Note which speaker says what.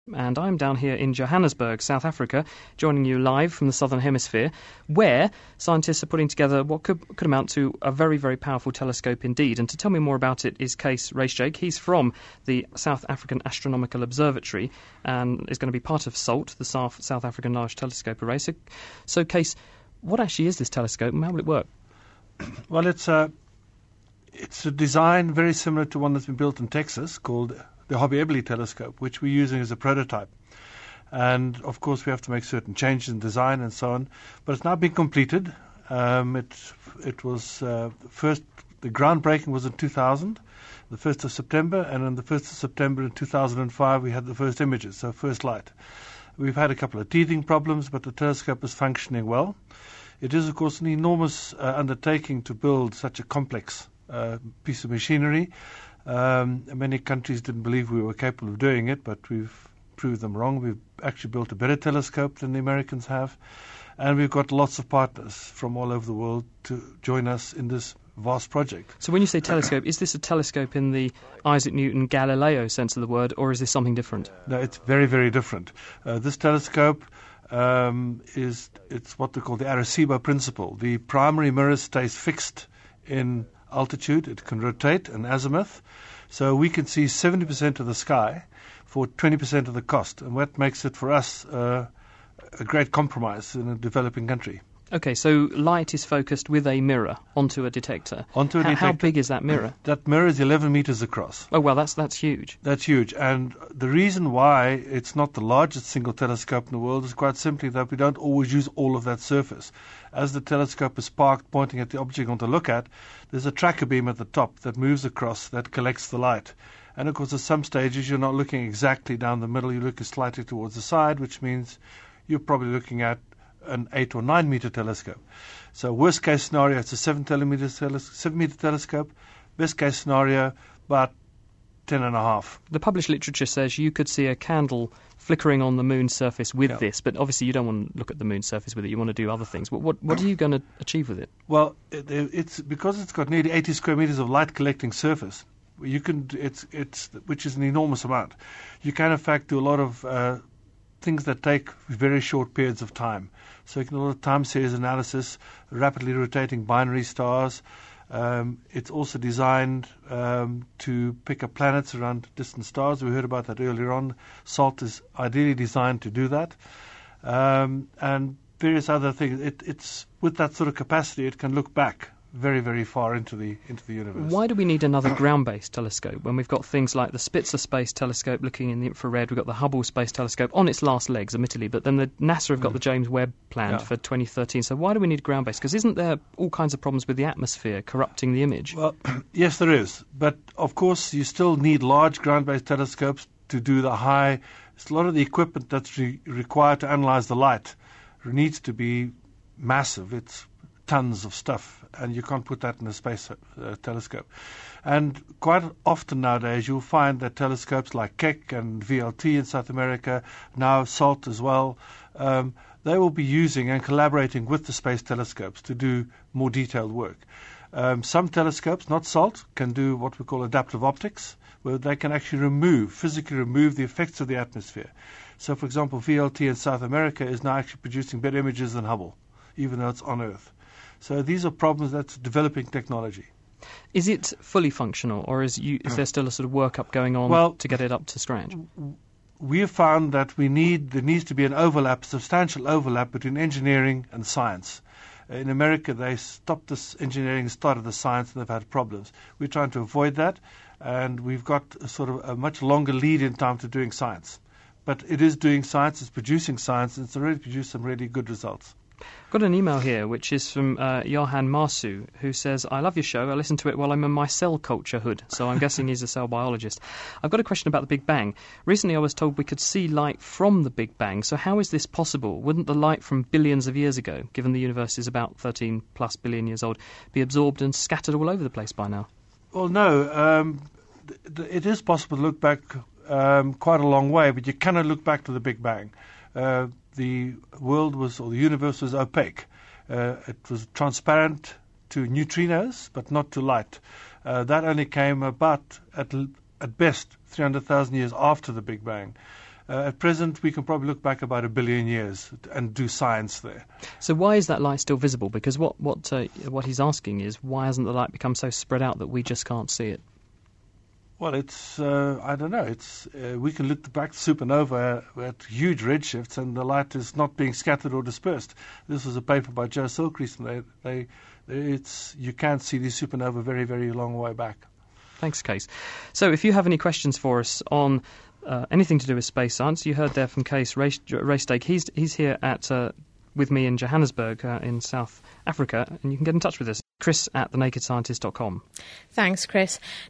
Speaker 1: And I'm down here in Johannesburg, South Africa, joining you live from the Southern Hemisphere, where scientists are putting together what could amount to a very, very powerful telescope indeed. And to tell me more about it is Kees Rijsdijk. He's from the South African Astronomical Observatory and is going to be part of SALT, the South African Large Telescope Array. So Kees, what actually is this telescope and how will it work?
Speaker 2: Well, it's a design very similar to one that's been built in Texas called the Hobby Eberly telescope, which we're using as a prototype. And, of course, we have to make certain changes in design and so on. But it's now been completed. It was first, the groundbreaking was in 2000, the 1st of September, and on the 1st of September in 2005 we had the first images, so first light. We've had a couple of teething problems, but the telescope is functioning well. It is, of course, an enormous undertaking to build such a complex piece of machinery. Many countries didn't believe we were capable of doing it, but we've proved them wrong. We've actually built a better telescope than the Americans have, and we've got lots of partners from all over the world to join us in this vast project.
Speaker 1: So when you say telescope, is this a telescope in the Isaac Newton Galileo sense of the word, or is this something different?
Speaker 2: No, it's very, very different. This telescope it's what they call the Arecibo principle. The primary mirror stays fixed in altitude. It can rotate an azimuth, so we can see 70% of the sky for 20% of the cost, and that makes it for us a great compromise in a developing country.
Speaker 1: Okay, so light is focused with a mirror onto a detector. How big is that mirror?
Speaker 2: That mirror is 11 meters across.
Speaker 1: Oh, well, that's huge.
Speaker 2: That's huge, and the reason why it's not the largest single telescope in the world is quite simply that we don't always use all of that surface. As the telescope is parked pointing at the object you want to look at, there's a tracker beam at the top that moves across that collects the light. And of course, at some stages, you're not looking exactly down the middle, you're looking slightly towards the side, which means you're probably looking at an 8 or 9 meter telescope. So worst case scenario, it's a 7 meter telescope. Best case scenario, about 10.5.
Speaker 1: The published literature says you could see a candle flickering on the moon's surface with this, but obviously you don't want to look at the moon's surface with it, you want to do other things. What are you going to achieve with it?
Speaker 2: Well, it's because it's got nearly 80 square meters of light collecting surface. You can, which is an enormous amount. You can in fact do a lot of things that take very short periods of time. So you can do a lot of time series analysis, rapidly rotating binary stars. It's also designed to pick up planets around distant stars. We heard about that earlier on. SALT is ideally designed to do that. And various other things. It's with that sort of capacity, it can look back very, very far into the universe.
Speaker 1: Why do we need another ground-based telescope when we've got things like the Spitzer Space Telescope looking in the infrared, we've got the Hubble Space Telescope on its last legs, admittedly, but then the NASA have got the James Webb planned for 2013. So why do we need ground-based? Because isn't there all kinds of problems with the atmosphere corrupting the image?
Speaker 2: Well, yes, there is. But, of course, you still need large ground-based telescopes to do the high. A lot of the equipment that's required to analyze the light needs to be massive. It's tons of stuff, and you can't put that in a space telescope. And quite often nowadays you'll find that telescopes like Keck and VLT in South America, now SALT as well, they will be using and collaborating with the space telescopes to do more detailed work. Some telescopes, not SALT, can do what we call adaptive optics, where they can actually physically remove the effects of the atmosphere. So, for example, VLT in South America is now actually producing better images than Hubble, even though it's on Earth. So these are problems that's developing technology.
Speaker 1: Is it fully functional, or is there still a sort of workup going on to get it up to scratch?
Speaker 2: We have found that there needs to be an overlap, substantial overlap between engineering and science. In America, they stopped this engineering and started the science, and they've had problems. We're trying to avoid that, and we've got a much longer lead in time to doing science. But it is doing science, it's producing science, and it's already produced some really good results.
Speaker 1: I've got an email here which is from Johan Marsu, who says, I love your show, I listen to it while I'm in my cell culture hood, so I'm guessing he's a cell biologist. I've got a question about the Big Bang. Recently I was told we could see light from the Big Bang, so how is this possible? Wouldn't the light from billions of years ago, given the universe is about 13 plus billion years old, be absorbed and scattered all over the place by now?
Speaker 2: Well, no. It is possible to look back quite a long way, but you cannot look back to the Big Bang. The universe was opaque. It was transparent to neutrinos, but not to light. That only came about, at best, 300,000 years after the Big Bang. At present, we can probably look back about 1 billion years and do science there.
Speaker 1: So why is that light still visible? Because what he's asking is, why hasn't the light become so spread out that we just can't see it?
Speaker 2: Well, it's, I don't know, we can look back to supernova at huge redshifts and the light is not being scattered or dispersed. This was a paper by Joe Silkreist, and you can't see these supernova very, very long way back.
Speaker 1: Thanks, Kees. So if you have any questions for us on anything to do with space science, you heard there from Kees Reestake. He's here with me in Johannesburg in South Africa, and you can get in touch with us. Chris@thenakedscientist.com.
Speaker 3: Thanks, Chris.